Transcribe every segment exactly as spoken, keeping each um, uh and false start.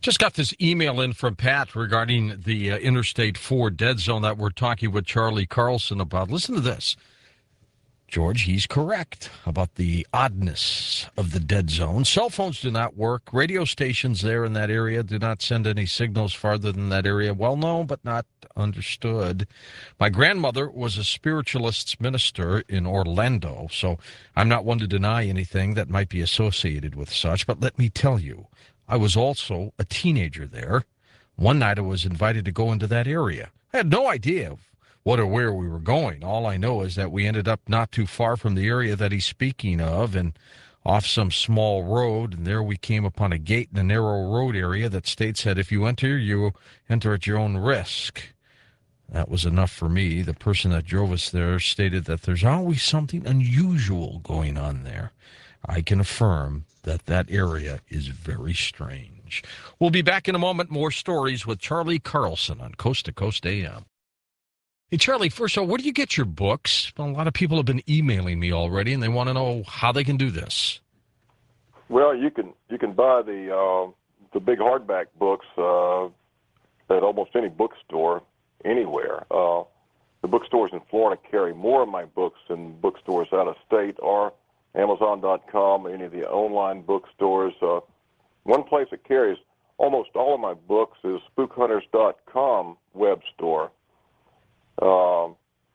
Just got this email in from Pat regarding the uh, Interstate four dead zone that we're talking with Charlie Carlson about. Listen to this. George, he's correct about the oddness of the dead zone. Cell phones do not work. Radio stations there in that area do not send any signals farther than that area. Well known, but not understood. My grandmother was a spiritualist minister in Orlando, so I'm not one to deny anything that might be associated with such. But let me tell you, I was also a teenager there. One night I was invited to go into that area. I had no idea what or where we were going. All I know is that we ended up not too far from the area that he's speaking of and off some small road, and there we came upon a gate in a narrow road area that states that if you enter, you enter at your own risk. That was enough for me. The person that drove us there stated that there's always something unusual going on there. I can affirm that that area is very strange. We'll be back in a moment. More stories with Charlie Carlson on Coast to Coast A M. Hey, Charlie, first of all, where do you get your books? Well, a lot of people have been emailing me already, and they want to know how they can do this. Well, you can you can buy the uh, the big hardback books uh, at almost any bookstore anywhere. Uh, the bookstores in Florida carry more of my books than bookstores out of state, or Amazon dot com, any of the online bookstores. Uh, one place that carries almost all of my books is spook hunters dot com web store. Uh,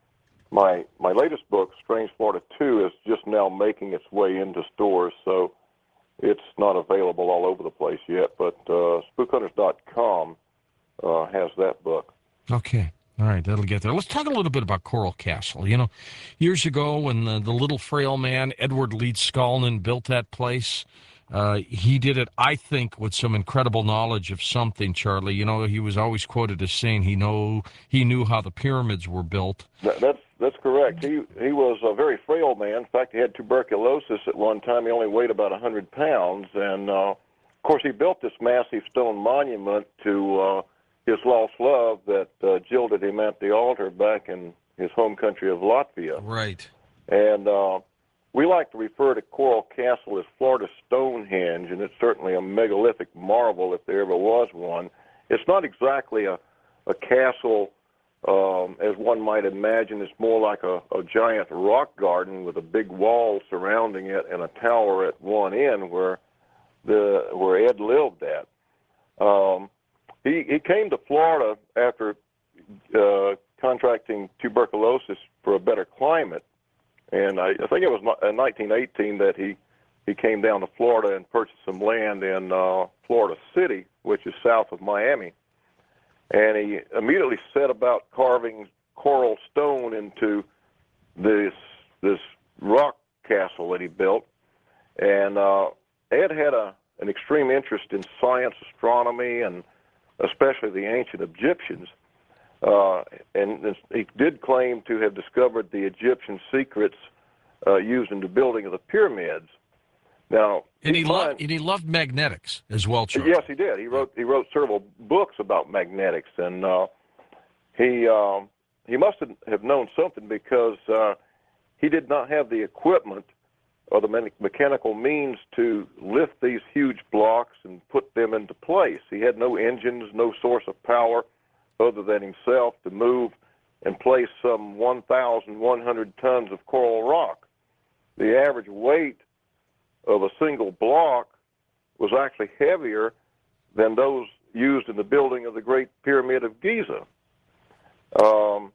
my my latest book, Strange Florida two, is just now making its way into stores, so it's not available all over the place yet. But uh, spook hunters dot com uh, has that book. Okay. All right, that'll get there. Let's talk a little bit about Coral Castle. You know, years ago when the, the little frail man, Edward Leeds Scullin, built that place, uh, he did it, I think, with some incredible knowledge of something, Charlie. You know, he was always quoted as saying he know he knew how the pyramids were built. That, that's that's correct. He he was a very frail man. In fact, he had tuberculosis at one time. He only weighed about one hundred pounds. And, uh, of course, he built this massive stone monument to uh, his lost love that uh, jilted him at the altar back in his home country of Latvia. Right. And uh, we like to refer to Coral Castle as Florida Stonehenge, and it's certainly a megalithic marvel if there ever was one. It's not exactly a, a castle um, as one might imagine. It's more like a, a giant rock garden with a big wall surrounding it and a tower at one end where the where Ed lived at. Um, he, he came to Florida after uh, contracting tuberculosis for a better climate. And I, I think it was in nineteen eighteen that he, he came down to Florida and purchased some land in uh, Florida City, which is south of Miami. And he immediately set about carving coral stone into this this rock castle that he built. And uh, Ed had a, an extreme interest in science, astronomy, and especially the ancient Egyptians. Uh, and he did claim to have discovered the Egyptian secrets uh, used in the building of the pyramids. Now, and he loved and he loved magnetics as well, Charlie. Yes, he did. He wrote he wrote several books about magnetics, and uh, he um, he must have known something because uh, he did not have the equipment or the me- mechanical means to lift these huge blocks and put them into place. He had no engines, no source of power other than himself to move and place some one thousand one hundred tons of coral rock. The average weight of a single block was actually heavier than those used in the building of the Great Pyramid of Giza. Um,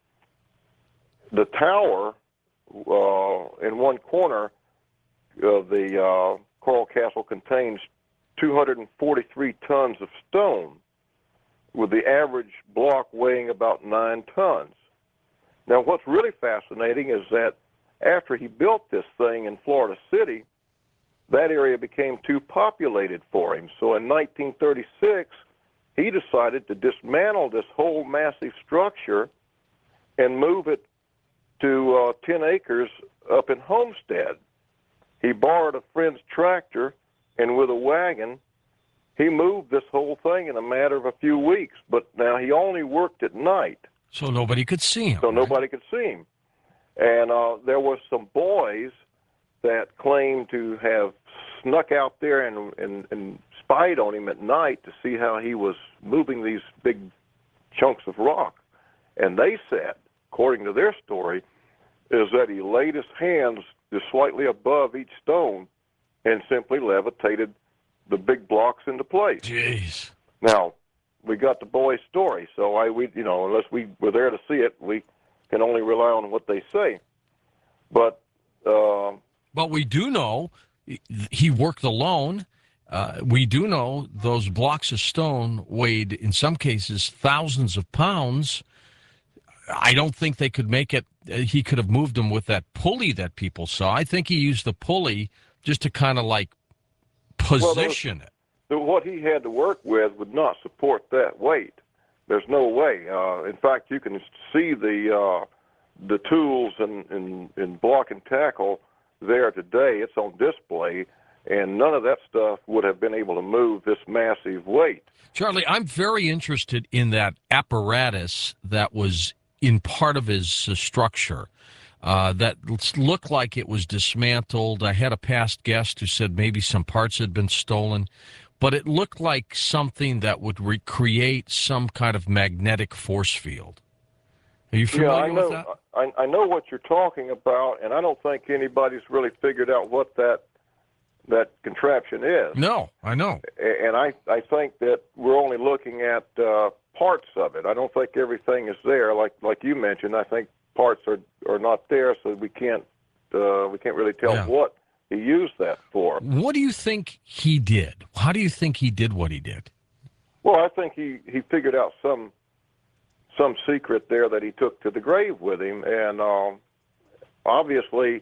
the tower uh, in one corner of the uh, Coral Castle contains two hundred forty-three tons of stone, with the average block weighing about nine tons. Now, what's really fascinating is that after he built this thing in Florida City, that area became too populated for him. So in nineteen thirty-six, he decided to dismantle this whole massive structure and move it to uh, ten acres up in Homestead. He borrowed a friend's tractor, and with a wagon, he moved this whole thing in a matter of a few weeks. But now he only worked at night. So nobody could see him. So right? nobody could see him. And uh, there were some boys that claimed to have snuck out there and, and, and spied on him at night to see how he was moving these big chunks of rock. And they said, according to their story, is that he laid his hands just slightly above each stone and simply levitated the big blocks into place. Jeez. Now, we got the boy's story, so I, we, you know, unless we were there to see it, we can only rely on what they say. But, uh, but we do know he worked alone. Uh, we do know those blocks of stone weighed, in some cases, thousands of pounds. I don't think they could make it. Uh, he could have moved them with that pulley that people saw. I think he used the pulley just to kind of like position well, it. The, what he had to work with would not support that weight. There's no way. Uh, in fact, you can see the uh, the tools and in, in, in block and tackle there today. It's on display, and none of that stuff would have been able to move this massive weight. Charlie, I'm very interested in that apparatus that was in part of his uh, structure uh, that looked like it was dismantled. I had a past guest who said maybe some parts had been stolen, but it looked like something that would recreate some kind of magnetic force field. Are you familiar yeah, I know, with that? I, I know what you're talking about, and I don't think anybody's really figured out what that that contraption is. No, I know. And I, I think that we're only looking at uh, parts of it. I don't think everything is there. Like like you mentioned, I think parts are, are not there, so we can't uh, we can't really tell Yeah. what he used that for. What do you think he did? How do you think he did what he did? Well, I think he, he figured out some some secret there that he took to the grave with him, and um, obviously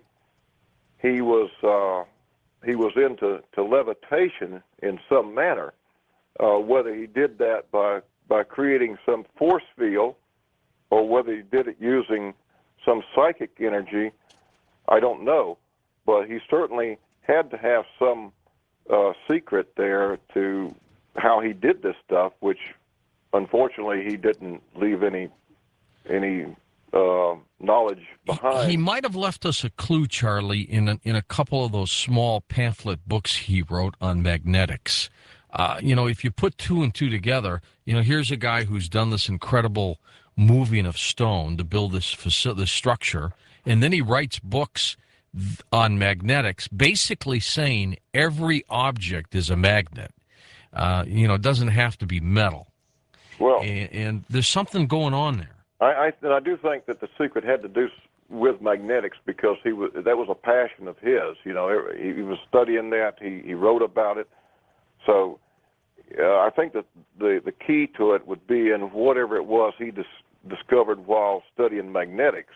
he was uh, he was into to levitation in some manner. Uh, whether he did that by by creating some force field, or whether he did it using some psychic energy, I don't know. But he certainly had to have some uh, secret there to how he did this stuff, which unfortunately he didn't leave any any uh, knowledge behind. He might have left us a clue, Charlie, in a, in a couple of those small pamphlet books he wrote on magnetics. Uh, you know, if you put two and two together, you know, here's a guy who's done this incredible moving of stone to build this facility, this structure, and then he writes books on magnetics, basically saying every object is a magnet. Uh, you know, it doesn't have to be metal. Well, and, and there's something going on there. I, I, and I do think that the secret had to do s- with magnetics because he was that was a passion of his. You know, he, he was studying that. He, he wrote about it. So uh, I think that the the key to it would be in whatever it was he dis- discovered while studying magnetics.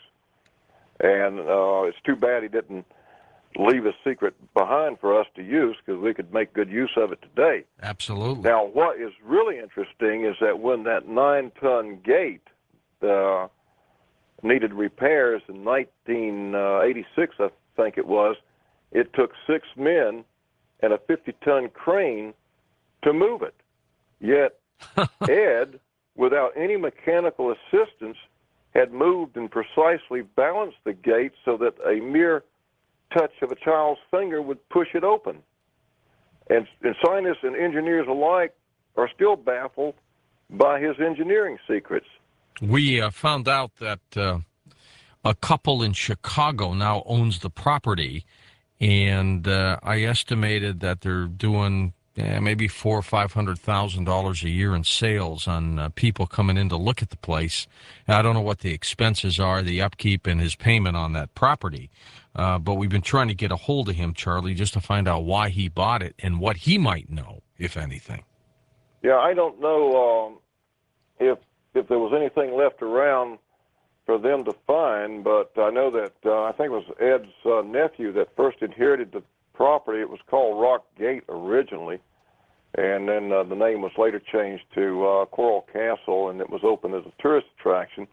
And uh, it's too bad he didn't leave his secret behind for us to use because we could make good use of it today. Absolutely. Now, what is really interesting is that when that nine-ton gate uh, needed repairs in nineteen eighty-six, I think it was, it took six men and a fifty-ton crane to move it. Yet Ed, without any mechanical assistance, had moved and precisely balanced the gate so that a mere touch of a child's finger would push it open. And, and scientists and engineers alike are still baffled by his engineering secrets. We uh, found out that uh, a couple in Chicago now owns the property, and uh, I estimated that they're doing eh, maybe four or five hundred thousand dollars a year in sales on uh, people coming in to look at the place. And I don't know what the expenses are, the upkeep, and his payment on that property. Uh, but we've been trying to get a hold of him, Charlie, just to find out why he bought it and what he might know, if anything. Yeah, I don't know um, if if there was anything left around for them to find, but I know that uh, I think it was Ed's uh, nephew that first inherited the property. It was called Rock Gate originally, and then uh, the name was later changed to uh, Coral Castle, and it was opened as a tourist attraction.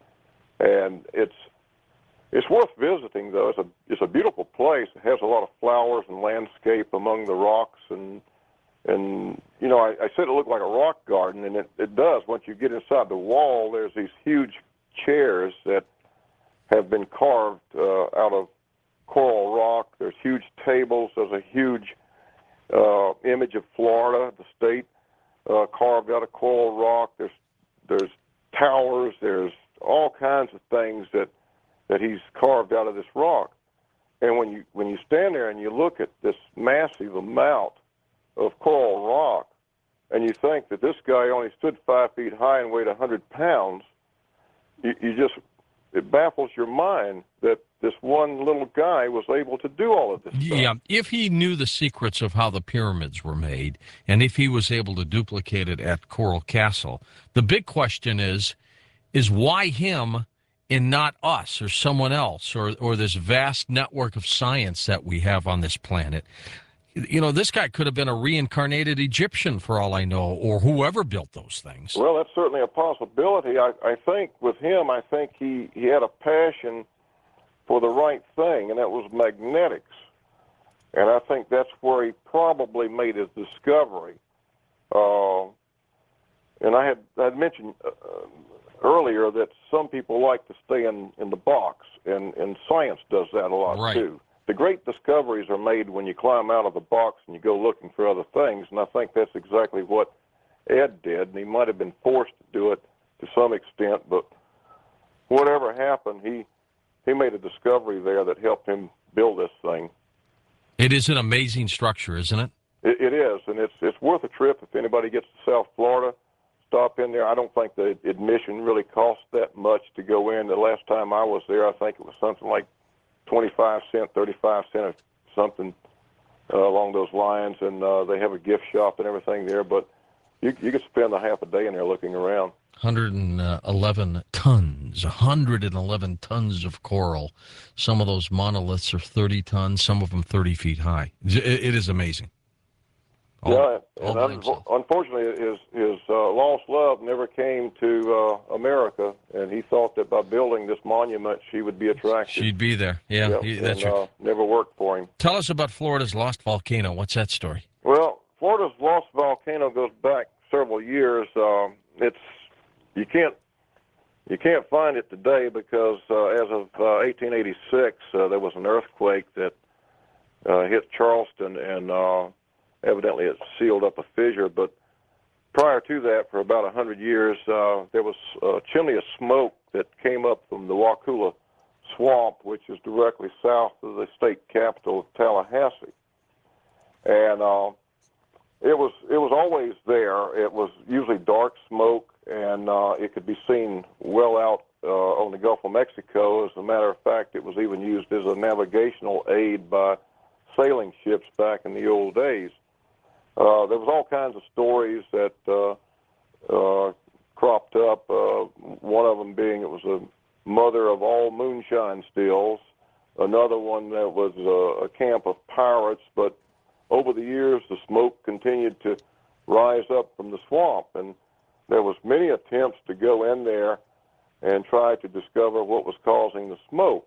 And it's it's worth visiting, though. It's a it's a beautiful place. It has a lot of flowers and landscape among the rocks, and and you know I, I said it looked like a rock garden, and it, it does. Once you get inside the wall, there's these huge chairs that have been carved uh, out of coral rock. There's huge tables. There's a huge uh, image of Florida, the state, uh, carved out of coral rock. There's there's towers. There's all kinds of things that that he's carved out of this rock. And when you when you stand there and you look at this massive amount of coral rock, and you think that this guy only stood five feet high and weighed a hundred pounds, you, you just it baffles your mind that this one little guy was able to do all of this stuff. Yeah, if he knew the secrets of how the pyramids were made, and if he was able to duplicate it at Coral Castle, the big question is, is why him and not us or someone else or, or this vast network of science that we have on this planet? You know, this guy could have been a reincarnated Egyptian for all I know, or whoever built those things. Well, that's certainly a possibility. I, I think with him, I think he, he had a passion for the right thing, and that was magnetics. And I think that's where he probably made his discovery. Uh, and I had I had mentioned uh, earlier that some people like to stay in, in the box, and, and science does that a lot right. too. The great discoveries are made when you climb out of the box and you go looking for other things, and I think that's exactly what Ed did, and he might have been forced to do it to some extent, but whatever happened, he he made a discovery there that helped him build this thing. It is an amazing structure, isn't it? It, it is, and it's it's worth a trip if anybody gets to South Florida. Stop in there. I don't think the admission really costs that much to go in. The last time I was there, I think it was something like twenty-five cents, thirty-five cents, something uh, along those lines, and uh, they have a gift shop and everything there, but you, you could spend a half a day in there looking around. one hundred eleven tons, one hundred eleven tons of coral. Some of those monoliths are thirty tons, some of them thirty feet high. It, it is amazing. All, yeah, all and un- unfortunately, his his uh, lost love never came to uh, America, and he thought that by building this monument, she would be attracted. She'd be there. Yeah, Yep, he, that's and, right. uh, never worked for him. Tell us about Florida's lost volcano. What's that story? Well, Florida's lost volcano goes back several years. Um, it's you can't you can't find it today because uh, as of uh, eighteen eighty-six, uh, there was an earthquake that uh, hit Charleston, and uh, evidently it sealed up a fissure. But prior to that, for about one hundred years, uh, there was a chimney of smoke that came up from the Waukulla Swamp, which is directly south of the state capital of Tallahassee. And uh, it was it was always there. It was usually dark smoke, and uh, it could be seen well out uh, on the Gulf of Mexico. As a matter of fact, it was even used as a navigational aid by sailing ships back in the old days. Uh, there was all kinds of stories that uh, uh, cropped up, uh, one of them being it was a mother of all moonshine stills, another one that was a, a camp of pirates, but over the years the smoke continued to rise up from the swamp, and there was many attempts to go in there and try to discover what was causing the smoke.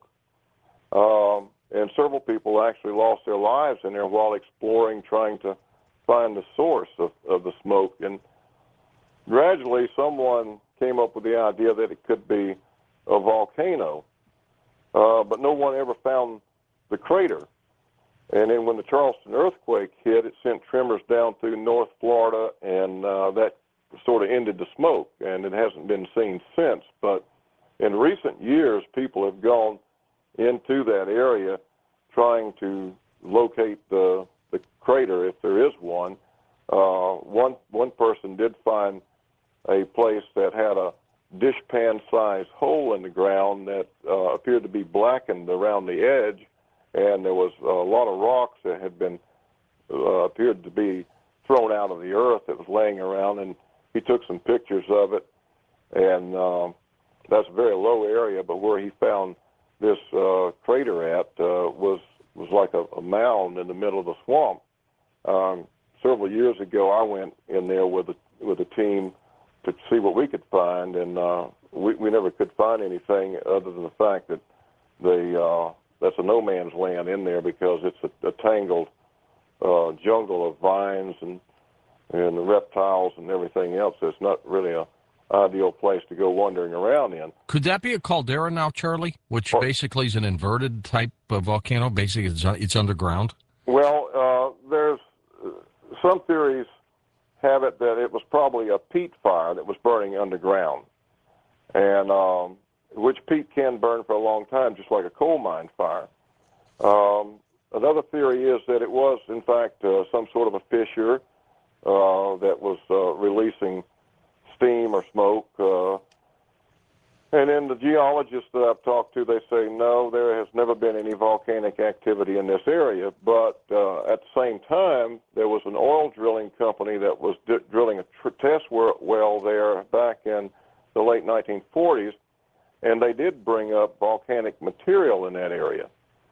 Um, and several people actually lost their lives in there while exploring, trying to find the source of, of the smoke. And gradually someone came up with the idea that it could be a volcano, uh, but no one ever found the crater. And then when the Charleston earthquake hit, it sent tremors down through North Florida, and uh, that sort of ended the smoke, and it hasn't been seen since. But in recent years, people have gone into that area trying to locate the the crater, if there is one. Uh, one one person did find a place that had a dishpan-sized hole in the ground that uh, appeared to be blackened around the edge, and there was a lot of rocks that had been uh, appeared to be thrown out of the earth that was laying around, and he took some pictures of it, and uh, that's a very low area, but where he found this uh, crater at uh, was was like a, a mound in the middle of the swamp. Um, several years ago, I went in there with a, with a team to see what we could find, and uh, we, we never could find anything other than the fact that the uh, that's a no man's land in there because it's a, a tangled uh, jungle of vines and and reptiles and everything else. It's not really a ideal place to go wandering around in. Could that be a caldera now, Charlie, which Well, basically is an inverted type of volcano? Basically, it's, it's underground. Well, uh, there's some theories have it that it was probably a peat fire that was burning underground, and um, which peat can burn for a long time, just like a coal mine fire. Um, another theory is that it was, in fact, uh, some sort of a fissure uh, that was uh, releasing steam or smoke. Uh, and then the geologists that I've talked to, they say, no, there has never been any volcanic activity in this area. But uh, at the same time, there was an oil drilling company that was d- drilling a tr- test well there back in the late nineteen forties, and they did bring up volcanic material in that area.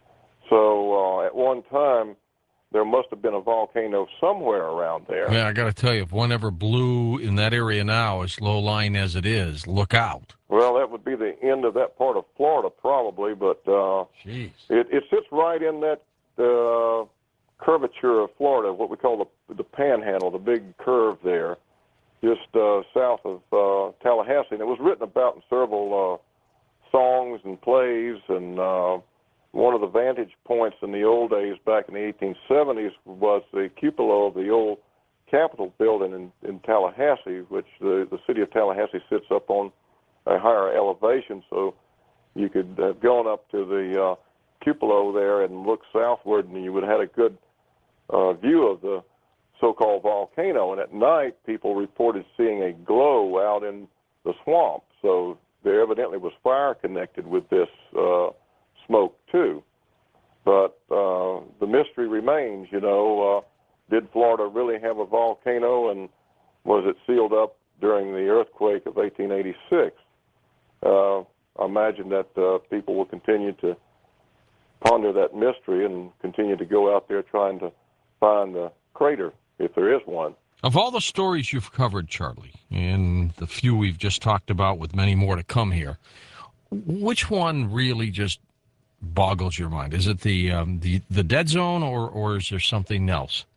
So uh, at one time, there must have been a volcano somewhere around there. Yeah, I got to tell you, if one ever blew in that area now, as low-lying as it is, look out. Well, that would be the end of that part of Florida, probably, but uh, Jeez. It, it sits right in that uh, curvature of Florida, what we call the, the Panhandle, the big curve there, just uh, south of uh, Tallahassee. And it was written about in several uh, songs and plays, and uh, one of the vantage points in the old days back in the eighteen seventies was the cupola of the old Capitol building in, in Tallahassee, which the, the city of Tallahassee sits up on a higher elevation, so you could have gone up to the uh, cupola there and looked southward, and you would have had a good uh, view of the so-called volcano. And at night, people reported seeing a glow out in the swamp, so there evidently was fire connected with this uh, smoke too. But uh, the mystery remains, you know, uh, did Florida really have a volcano, and was it sealed up during the earthquake of eighteen eighty-six? Uh, I imagine that uh, people will continue to ponder that mystery and continue to go out there trying to find the crater, if there is one. Of all the stories you've covered, Charlie, and the few we've just talked about with many more to come here, which one really just boggles your mind? Is it the um, the, the dead zone, or, or is there something else?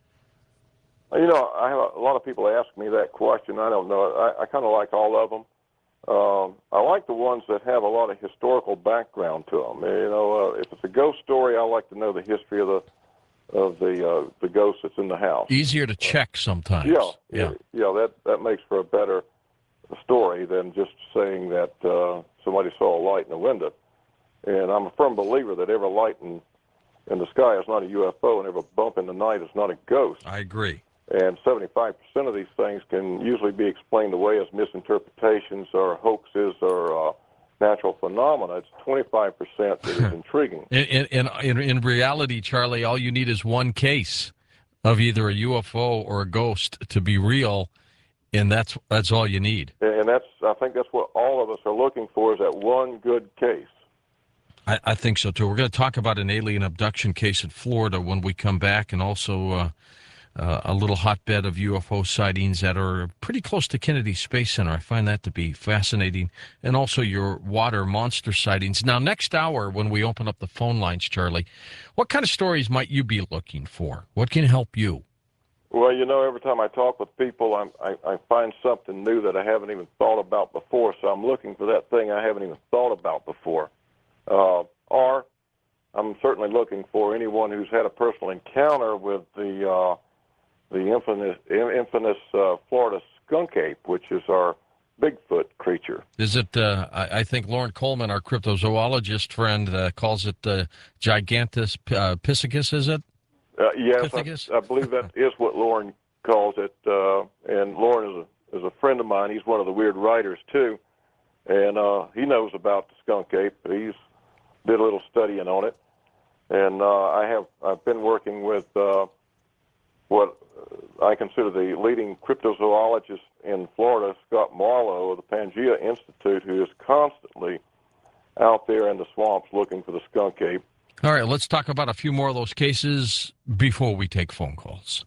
You know, I have a, a lot of people ask me that question. I don't know. I, I kind of like all of them. Um, I like the ones that have a lot of historical background to them. You know, uh, if it's a ghost story, I like to know the history of the of the uh, the ghost that's in the house. Easier to check sometimes. Yeah, yeah, yeah. That that makes for a better story than just saying that uh, somebody saw a light in a window. And I'm a firm believer that every light in in the sky is not a U F O, and every bump in the night is not a ghost. I agree. And seventy-five percent of these things can usually be explained away as misinterpretations or hoaxes or uh, natural phenomena. It's twenty-five percent that is intriguing. In, in, in, in reality, Charlie, all you need is one case of either a U F O or a ghost to be real, and that's that's all you need. And that's I think that's what all of us are looking for, is that one good case. I, I think so, too. We're going to talk about an alien abduction case in Florida when we come back, and also uh, uh, a little hotbed of U F O sightings that are pretty close to Kennedy Space Center. I find that to be fascinating. And also your water monster sightings. Now, next hour, when we open up the phone lines, Charlie, what kind of stories might you be looking for? What can help you? Well, you know, every time I talk with people, I'm, I, I find something new that I haven't even thought about before, so I'm looking for that thing I haven't even thought about before. Uh, or I'm certainly looking for anyone who's had a personal encounter with the uh, the infamous, infamous uh, Florida skunk ape, which is our Bigfoot creature. Is it, uh, I, I think Lauren Coleman, our cryptozoologist friend, uh, calls it uh, Gigantus uh, piscicus, is it? Uh, yes, I, I believe that is what Lauren calls it. Uh, and Lauren is a, is a friend of mine. He's one of the weird writers, too. And uh, he knows about the skunk ape. He's did a little studying on it. And uh, I have, I've been working with uh, what I consider the leading cryptozoologist in Florida, Scott Marlowe of the Pangea Institute, who is constantly out there in the swamps looking for the skunk ape. All right, let's talk about a few more of those cases before we take phone calls.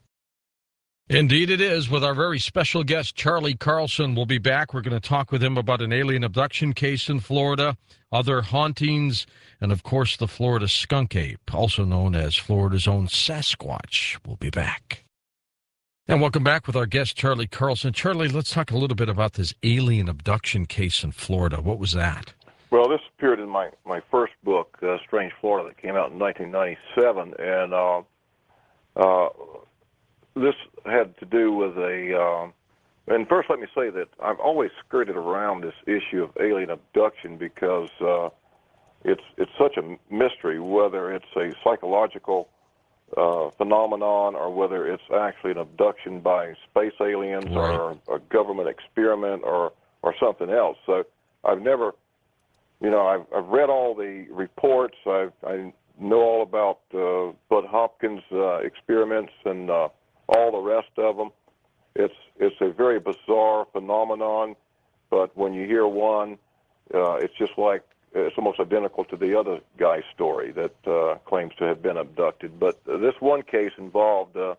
Indeed it is, with our very special guest, Charlie Carlson. We'll be back. We're going to talk with him about an alien abduction case in Florida, other hauntings, and, of course, the Florida skunk ape, also known as Florida's own Sasquatch. We'll be back. And welcome back with our guest, Charlie Carlson. Charlie, let's talk a little bit about this alien abduction case in Florida. What was that? Well, this appeared in my, my first book, uh, Strange Florida, that came out in nineteen ninety-seven. And uh, uh, this had to do with a. Uh, and first, let me say that I've always skirted around this issue of alien abduction because uh, it's it's such a mystery whether it's a psychological uh, phenomenon or whether it's actually an abduction by space aliens Right. or a government experiment or or something else. So I've never, you know, I've I've read all the reports. I've I know all about uh, Bud Hopkins uh, experiments and uh, all the rest of them. It's it's a very bizarre phenomenon, but when you hear one, uh, it's just like it's almost identical to the other guy's story that uh, claims to have been abducted. But uh, this one case involved uh,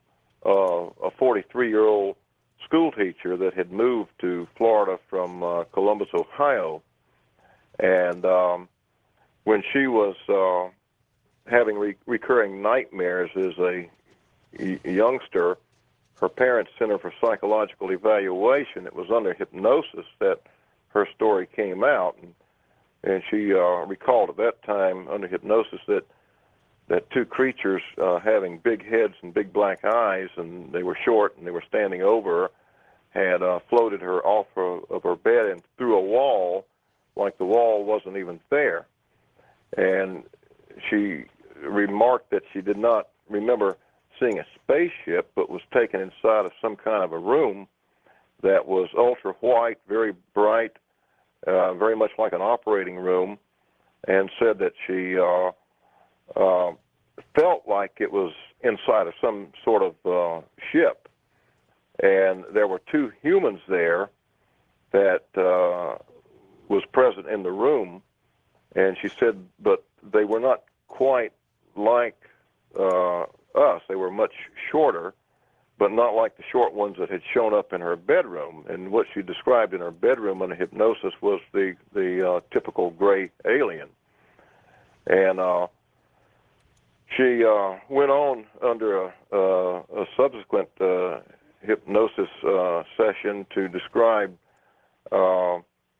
uh, a forty-three-year-old school teacher that had moved to Florida from uh, Columbus, Ohio, and um, when she was uh, having re- recurring nightmares as a y- youngster, her parents sent her for psychological evaluation. It was under hypnosis that her story came out, and, and she uh, recalled at that time under hypnosis that that two creatures uh, having big heads and big black eyes, and they were short and they were standing over her, had uh, floated her off of, of her bed and through a wall like the wall wasn't even there. And she remarked that she did not remember seeing a spaceship, but was taken inside of some kind of a room that was ultra white, very bright, uh, very much like an operating room, and said that she uh, uh, felt like it was inside of some sort of uh, ship. And there were two humans there that uh, was present in the room, and she said, but they were not quite like uh, us. They were much shorter, but not like the short ones that had shown up in her bedroom. And what she described in her bedroom under hypnosis was the, the uh, typical gray alien. And uh, she uh, went on under a, uh, a subsequent uh, hypnosis uh, session to describe uh,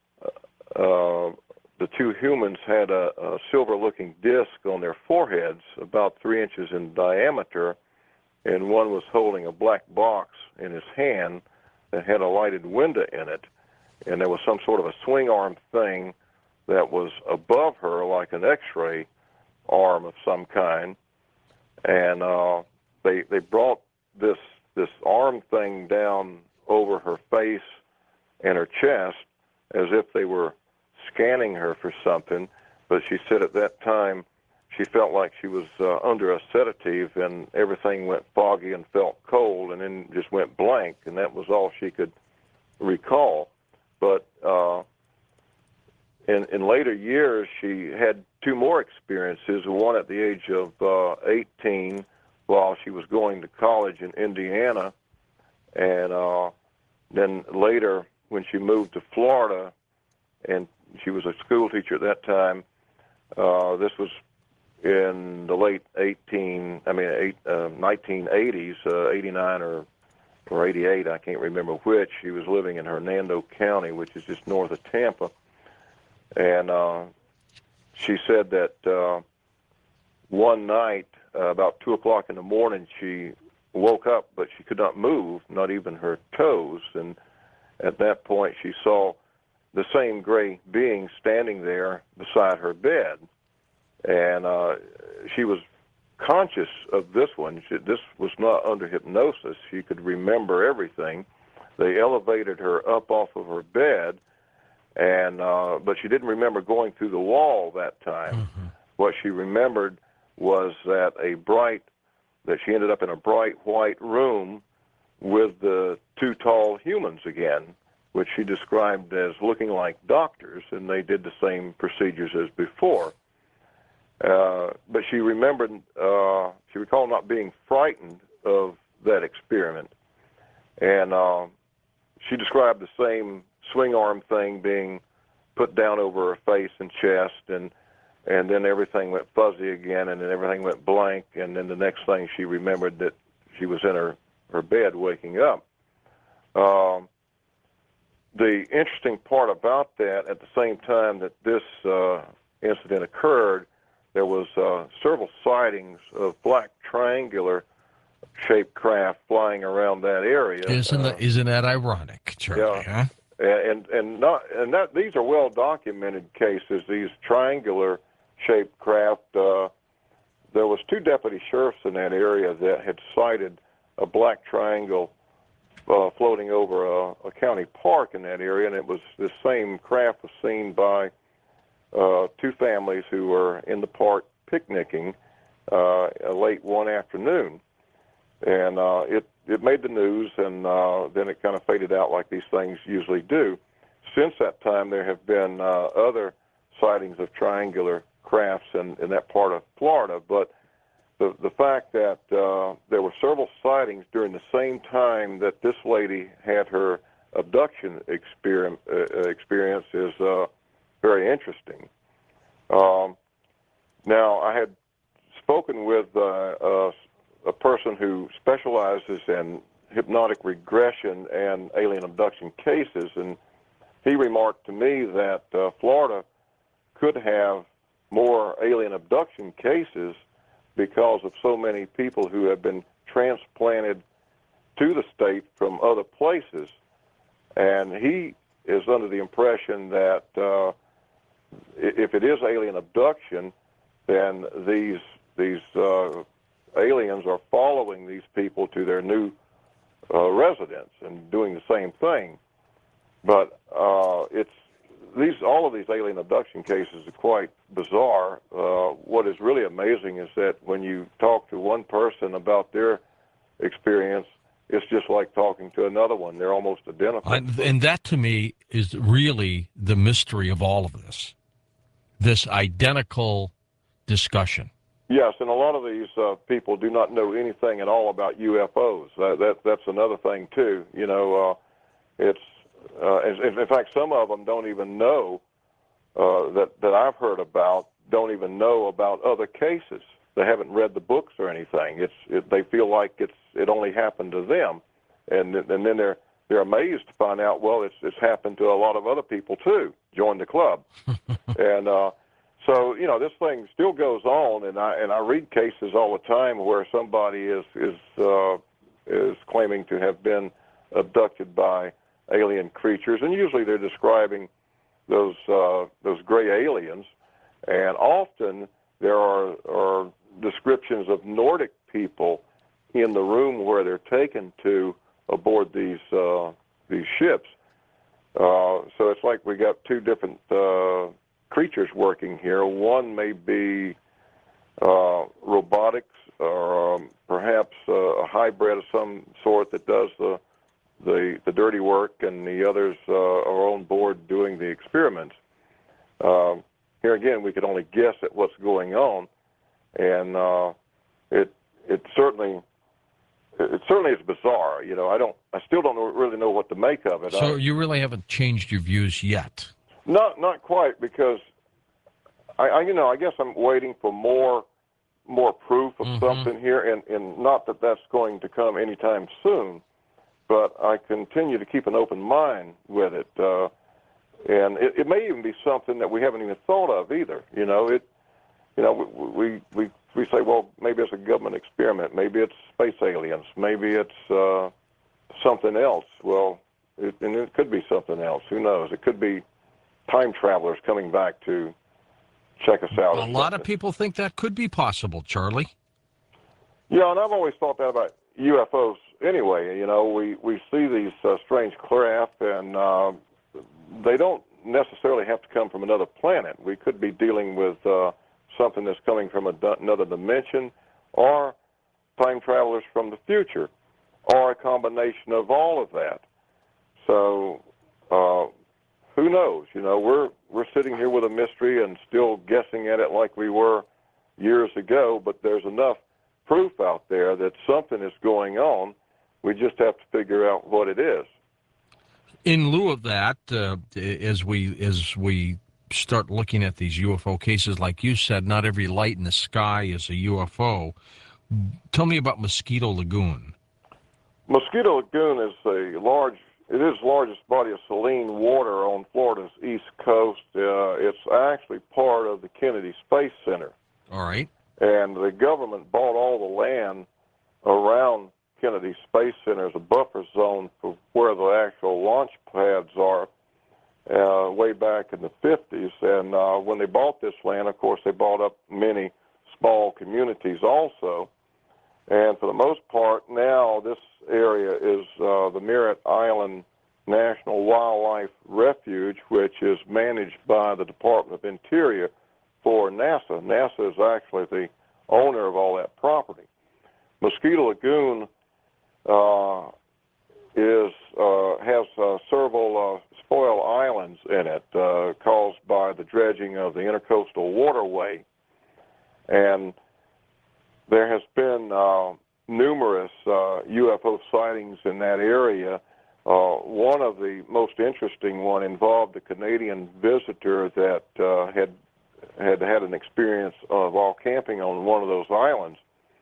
uh, the two humans had a, a silver-looking disc on their foreheads, about three inches in diameter, and one was holding a black box in his hand that had a lighted window in it. And there was some sort of a swing arm thing that was above her, like an X-ray arm of some kind. And uh, they they brought this this arm thing down over her face and her chest as if they were scanning her for something. But she said at that time she felt like she was uh, under a sedative, and everything went foggy and felt cold, and then just went blank, and that was all she could recall. But uh, in, in later years, she had two more experiences, one at the age of uh, eighteen while she was going to college in Indiana, and uh, then later when she moved to Florida, and she was a school teacher at that time. Uh, this was in the late eighteen, I mean, eight, uh, nineteen eighties, uh, eighty-nine or or eighty-eight, I can't remember which. She was living in Hernando County, which is just north of Tampa, and uh, she said that uh, one night, uh, about two o'clock in the morning, she woke up, but she could not move, not even her toes, and at that point she saw the same gray being standing there beside her bed. And uh, she was conscious of this one. She, this was not under hypnosis. She could remember everything. They elevated her up off of her bed, and uh, but she didn't remember going through the wall that time. Mm-hmm. What she remembered was that a bright, that she ended up in a bright white room with the two tall humans again, which she described as looking like doctors, and they did the same procedures as before. Uh, but she remembered, uh, she recalled not being frightened of that experiment. And uh, she described the same swing arm thing being put down over her face and chest, and and then everything went fuzzy again, and then everything went blank, and then the next thing she remembered that she was in her, her bed waking up. Um, the interesting part about that, at the same time that this uh, incident occurred, there was uh, several sightings of black triangular shaped craft flying around that area. Isn't Uh, that, isn't that ironic, Charlie? yeah, Huh? and and not and that these are well documented cases. These triangular shaped craft. Uh, there was two deputy sheriffs in that area that had sighted a black triangle uh, floating over a, a county park in that area, and it was the same craft was seen by uh, two families who were in the park picnicking uh, late one afternoon, and uh, it it made the news, and uh, then it kind of faded out like these things usually do. Since that time, there have been uh, other sightings of triangular crafts in, in that part of Florida, but the the fact that uh, there were several sightings during the same time that this lady had her abduction experience, uh, experience is uh, very interesting. Um, now, I had spoken with uh, uh, a person who specializes in hypnotic regression and alien abduction cases, and he remarked to me that uh, Florida could have more alien abduction cases because of so many people who have been transplanted to the state from other places. And he is under the impression that uh, if it is alien abduction, then these these uh, aliens are following these people to their new uh, residence and doing the same thing. But uh, it's these all of these alien abduction cases are quite bizarre. Uh, what is really amazing is that when you talk to one person about their experience, it's just like talking to another one. They're almost identical. And, and that, to me, is really the mystery of all of this, this identical discussion. Yes, and a lot of these uh, people do not know anything at all about U F Os. That, that that's another thing too. You know, uh, it's uh, in, in fact some of them don't even know uh, that that I've heard about. Don't even know about other cases. They haven't read the books or anything. It's it, they feel like it's it only happened to them, and and then they're they're amazed to find out. Well, it's it's happened to a lot of other people too. Join the club, and. Uh, So, you know, this thing still goes on, and I and I read cases all the time where somebody is is uh, is claiming to have been abducted by alien creatures, and usually they're describing those uh, those gray aliens, and often there are, are descriptions of Nordic people in the room where they're taken to aboard these uh, these ships. Uh, so it's like we got two different Uh, creatures working here. One may be uh, robotics, or um, perhaps uh, a hybrid of some sort that does the the, the dirty work, and the others uh, are on board doing the experiments. Uh, here again, we could only guess at what's going on, and uh, it it certainly it certainly is bizarre. You know, I don't, I still don't really know what to make of it. So I, you really haven't changed your views yet? Not not quite, because I, I you know I guess I'm waiting for more more proof of mm-hmm. something here, and, and not that that's going to come anytime soon, but I continue to keep an open mind with it, uh, and it, it may even be something that we haven't even thought of either. You know, it you know we we we say, well, maybe it's a government experiment, maybe it's space aliens, maybe it's uh, something else. Well, it, and it could be something else. Who knows? It could be time travelers coming back to check us out. A lot of people think that could be possible, Charlie. Yeah, and I've always thought that about U F Os anyway. You know, we, we see these uh, strange craft, and uh, they don't necessarily have to come from another planet. We could be dealing with uh, something that's coming from a, another dimension, or time travelers from the future, or a combination of all of that. So, uh, who knows? You know, we're we're sitting here with a mystery and still guessing at it like we were years ago, but there's enough proof out there that something is going on. We just have to figure out what it is. In lieu of that, uh, as we as we start looking at these U F O cases, like you said, not every light in the sky is a U F O. Tell me about Mosquito Lagoon. Mosquito Lagoon is a large It is the largest body of saline water on Florida's east coast. Uh, it's actually part of the Kennedy Space Center. All right. And the government bought all the land around launch pads are uh, way back in the fifties. And uh, when they bought this land, of course, they bought up many small communities also. And for the most part, now this area is uh, the Merritt Island National Wildlife Refuge, which is managed by the Department of Interior for NASA. NASA is actually the owner of all that property. Mosquito Lagoon uh, is uh, has uh, several uh, spoil islands in it uh, caused by the dredging of the Intercoastal Waterway, and there has been uh, numerous uh, U F O sightings in that area. Uh, one of the most interesting one involved a Canadian visitor that uh, had had had an experience uh, while camping on one of those islands,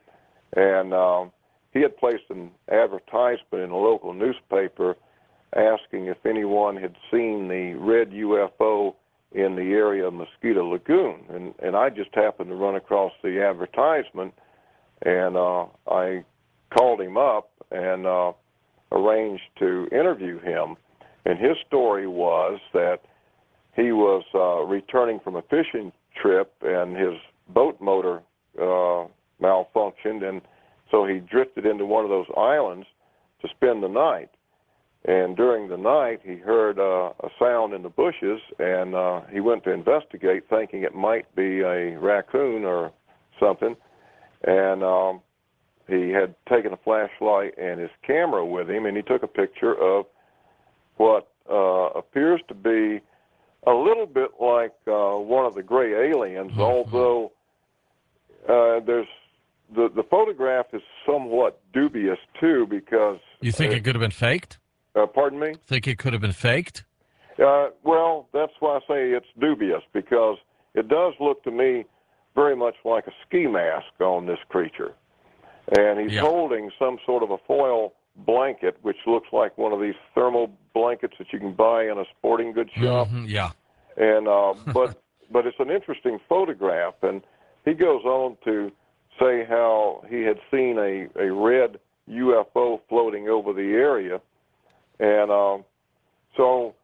and uh, he had placed an advertisement in a local newspaper asking if anyone had seen the red U F O in the area of Mosquito Lagoon, and and I just happened to run across the advertisement, and uh, I called him up and uh, arranged to interview him. And his story was that he was uh, returning from a fishing trip, and his boat motor uh, malfunctioned, and so he drifted into one of those islands to spend the night. And during the night, he heard uh, a sound in the bushes, and uh, he went to investigate, thinking it might be a raccoon or something. And um, he had taken a flashlight and his camera with him, and he took a picture of what uh, appears to be a little bit like uh, one of the gray aliens, mm-hmm. although uh, there's the the photograph is somewhat dubious too, because you think it, it could have been faked? Uh, pardon me? Think it could have been faked? Uh, well, that's why I say it's dubious, because it does look to me very much like a ski mask on this creature. And he's yeah. holding some sort of a foil blanket, which looks like one of these thermal blankets that you can buy in a sporting goods shop. Mm-hmm, yeah. And uh, but but it's an interesting photograph, and he goes on to say how he had seen a, a red U F O floating over the area. And um, so,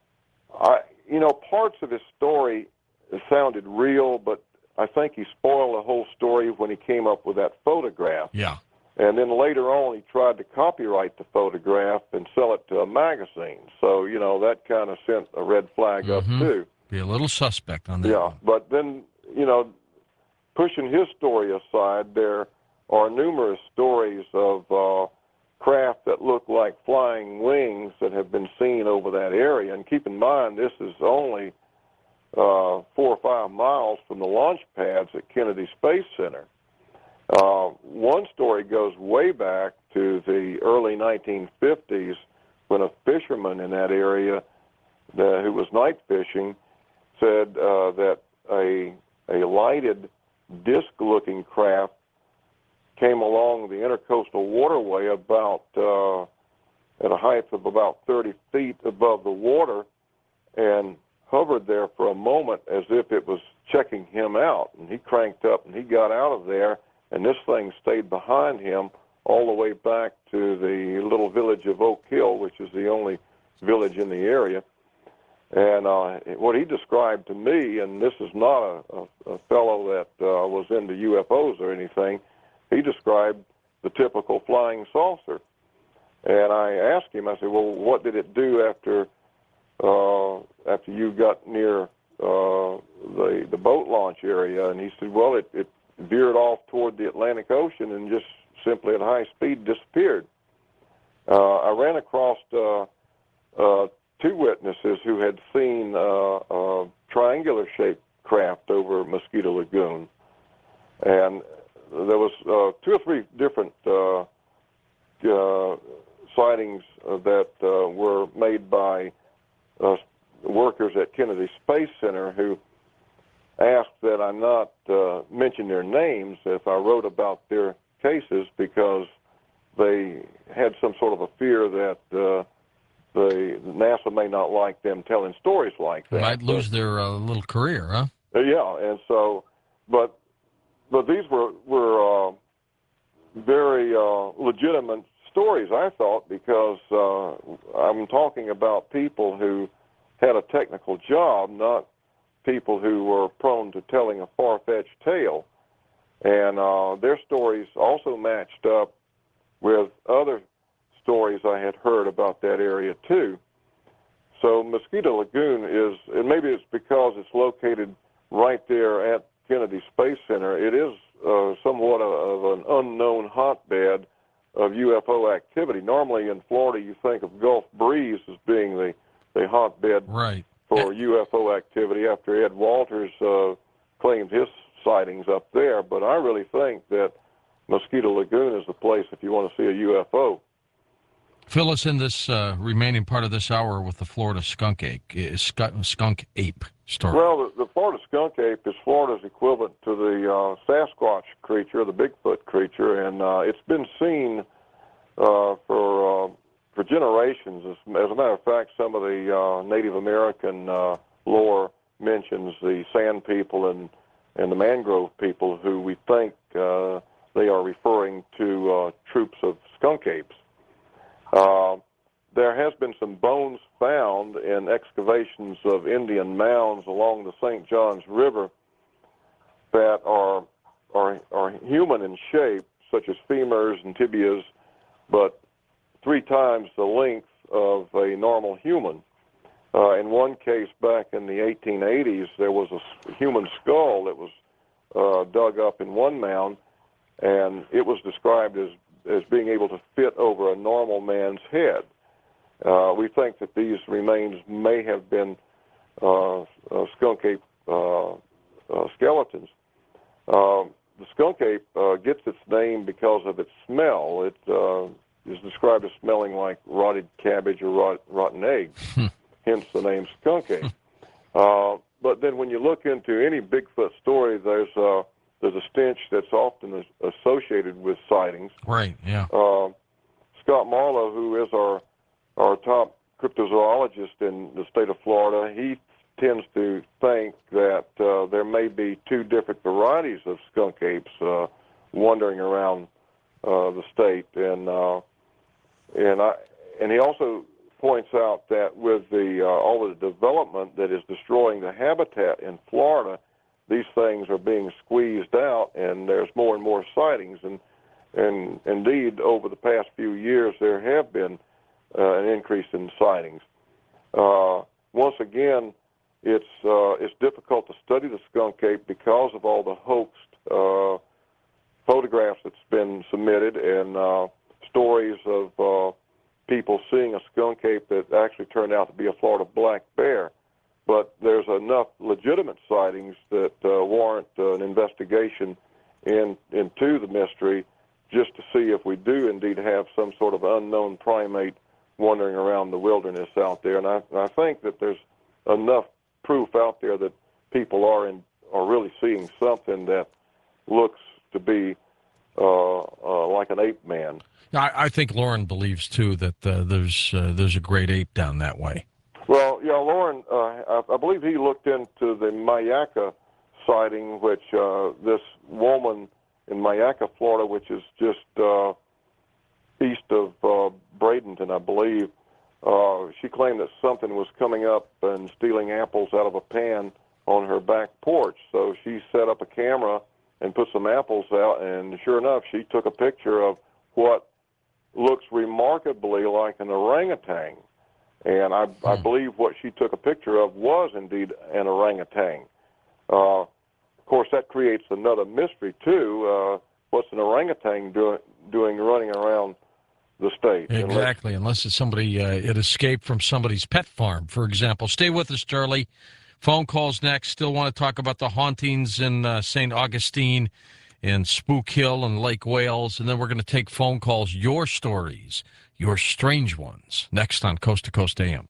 I you know, parts of his story sounded real, but I think he spoiled the whole story when he came up with that photograph. Yeah. And then later on, he tried to copyright the photograph and sell it to a magazine. So, you know, that kind of sent a red flag mm-hmm. up, too. Be a little suspect on that Yeah, one. But then, you know, pushing his story aside, there are numerous stories of uh, craft that look like flying wings that have been seen over that area. And keep in mind, this is only uh, four or five miles from the launch pads at Kennedy Space Center. Uh, one story goes way back to the early nineteen fifties when a fisherman in that area the, who was night fishing said uh, that a, a lighted disc-looking craft came along the Intercoastal Waterway about uh, at a height of about thirty feet above the water and hovered there for a moment as if it was checking him out. And he cranked up and he got out of there, and this thing stayed behind him all the way back to the little village of Oak Hill, which is the only village in the area. And uh, what he described to me, and this is not a, a, a fellow that uh, was into U F Os or anything, he described the typical flying saucer. And I asked him, I said, well, what did it do after uh, after you got near uh, the, the boat launch area? And he said, well, it, it veered off toward the Atlantic Ocean and just simply at high speed disappeared. Uh, I ran across uh, uh, two witnesses who had seen uh, a triangular-shaped craft over Mosquito Lagoon. And there was uh, two or three different uh, uh, sightings uh, that uh, were made by uh, workers at Kennedy Space Center who asked that I not uh, mention their names if I wrote about their cases, because they had some sort of a fear that uh, the NASA may not like them telling stories like that. Might lose but, their uh, little career, huh? Uh, yeah, and so, but but these were were uh, very uh, legitimate stories, I thought, because uh, I'm talking about people who had a technical job, not people who were prone to telling a far-fetched tale. And uh, their stories also matched up with other stories I had heard about that area, too. So Mosquito Lagoon is, and maybe it's because it's located right there at Kennedy Space Center, it is uh, somewhat of an unknown hotbed of U F O activity. Normally in Florida, you think of Gulf Breeze as being the, the hotbed right. for U F O activity after Ed Walters uh, claimed his sightings up there. But I really think that Mosquito Lagoon is the place if you want to see a U F O. Fill us in this uh, remaining part of this hour with the Florida skunk ape, uh, skunk, skunk ape story. Well, the, the Florida skunk ape is Florida's equivalent to the uh, Sasquatch creature, the Bigfoot creature, and uh, it's been seen uh, for uh, for generations. As, as a matter of fact, some of the uh, Native American uh, lore mentions the Sand People and and the Mangrove People, who we think uh, they are referring to uh, troops of skunk apes. Uh, there has been some bones found in excavations of Indian mounds along the Saint Johns River that are, are, are human in shape, such as femurs and tibias, but three times the length of a normal human. Uh, in one case back in the eighteen eighties, there was a human skull that was uh, dug up in one mound, and it was described as as being able to fit over a normal man's head. Uh, we think that these remains may have been uh, uh, skunk ape uh, uh, skeletons. Uh, the skunk ape uh, gets its name because of its smell. It uh, is described as smelling like rotted cabbage or rot, rotten eggs, hence the name skunk ape. Uh, but then when you look into any Bigfoot story, there's uh, There's a stench that's often associated with sightings. Right, yeah. Uh, Scott Marlowe, who is our our top cryptozoologist in the state of Florida, he tends to think that uh, there may be two different varieties of skunk apes uh, wandering around uh, the state, and uh, and I and he also points out that with the uh, all of the development that is destroying the habitat in Florida, these things are being squeezed out, and there's more and more sightings. And, and indeed, over the past few years, there have been uh, an increase in sightings. Uh, once again, it's uh, it's difficult to study the skunk ape because of all the hoaxed uh, photographs that's been submitted and uh, stories of uh, people seeing a skunk ape that actually turned out to be a Florida black bear. But there's enough legitimate sightings that uh, warrant uh, an investigation in, into the mystery just to see if we do indeed have some sort of unknown primate wandering around the wilderness out there. And I, and I think that there's enough proof out there that people are in, are really seeing something that looks to be uh, uh, like an ape man. I, I think Lauren believes, too, that uh, there's uh, there's a great ape down that way. Well, yeah, Lauren, uh, I, I believe he looked into the Mayaca sighting, which uh, this woman in Mayaca, Florida, which is just uh, east of uh, Bradenton, I believe, uh, she claimed that something was coming up and stealing apples out of a pan on her back porch. So she set up a camera and put some apples out, and sure enough, she took a picture of what looks remarkably like an orangutan. And I, hmm. I believe what she took a picture of was indeed an orangutan. Uh, of course, that creates another mystery, too. Uh, what's an orangutan do, doing running around the state? Exactly, unless, unless it's somebody, uh, it escaped from somebody's pet farm, for example. Stay with us, Charlie. Phone calls next. Still want to talk about the hauntings in uh, Saint Augustine and Spook Hill and Lake Wales. And then we're going to take phone calls, your stories, your strange ones, next on Coast to Coast A M.